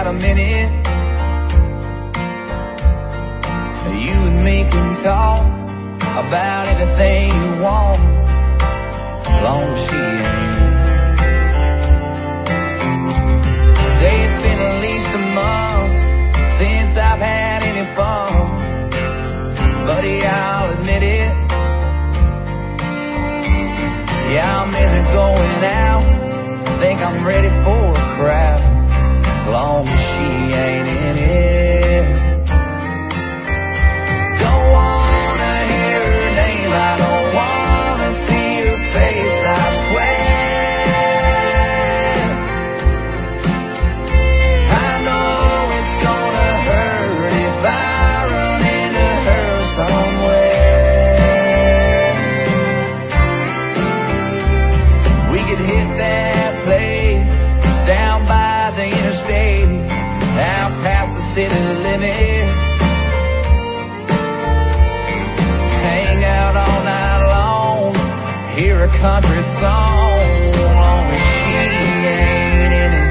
got a minute, you and me can talk about anything you want, as long as she ain't. Say it's been at least a month since I've had any fun, buddy, I'll admit it. Yeah, I miss it going out, think I'm ready for a crowd, as long as she ain't in it. Don't wanna hear her name, I don't wanna see her face, I swear. I know it's gonna hurt if I run into her somewhere. We could hit that place down by the interstate, out past the city limit, hang out all night long, hear a country song, long as she ain't in it.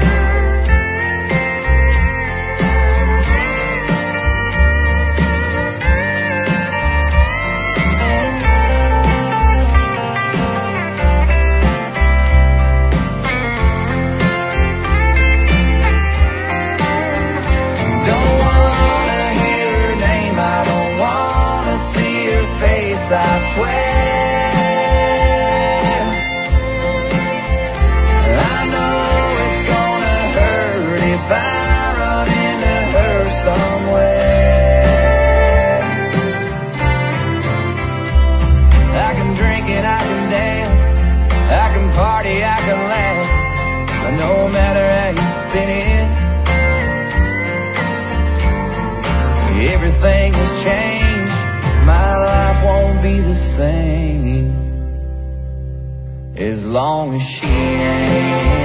Don't wanna hear her name, I don't wanna see her face, I swear. I know it's gonna hurt if I run into her somewhere. I can drink and I can dance, I can party, I can laugh, but no matter how you spin it, everything has changed, my life won't be the same, as long as she ain't.